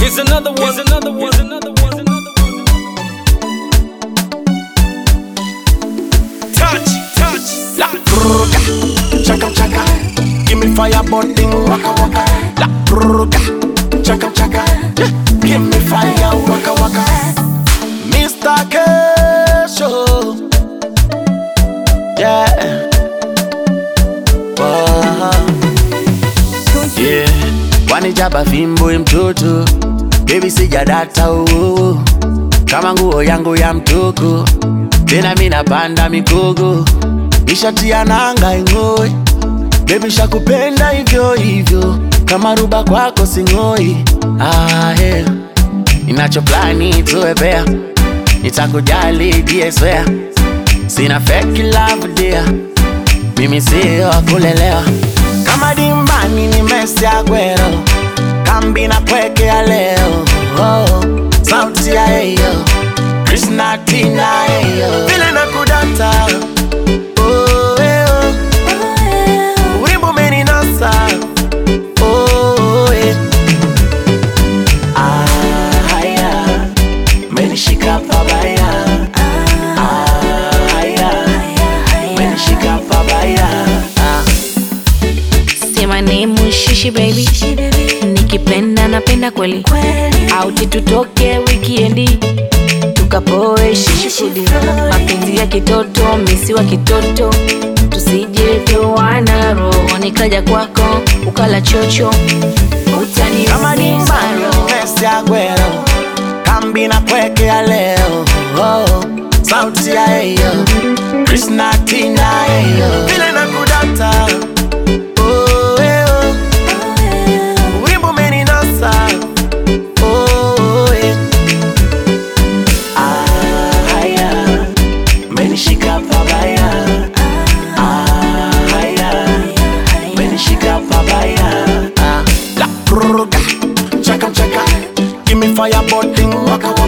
Here's another one. Here's another one. Here's another one. Touch, touch, la bruga, chaka chaka. Give me fire, bonding, waka waka. La bruga, chaka chaka. Give me fire, waka waka. Mr. Kesho, yeah. Yeah, wanijaba fimbo mtoto, baby sijadata kama nguo yangu ya mtoko, tena mina panda mikogo, nishatia nanga ingoi, baby shakupenda hivyo hivyo, kama ruba kwako singoi. Yeah. Ninacho plani tuwepea, nitakujali die swear, sina fake love dear, mimi siyo wakulelewa. Kama dimbani ni Messi Aguero, kambi na kweke ya leo. Sauti ya eyo, Krishna Tina eyo, vile na kudata. Urimbo meni nasa. Haya, meni shika pabaya. Haya, meni shika pabaya. My name is Shishi baby. Nikipenda napenda kweli. Auti tutoke weekendi, tukapoe shishi fudi. Mapenzi ya kitoto, misi wa kitoto, tusije toana roho. Nikaja kwako, ukala chocho, utani kama dimbani Messi Aguero, kambi na kweke ya leo. Sauti ya eyo, Krishna Tina eyo, vile na kudata. Shika pabaya. Haya, meni shika pabaya. La bruga, chaka chaka. Give me fire, bonding, waka waka.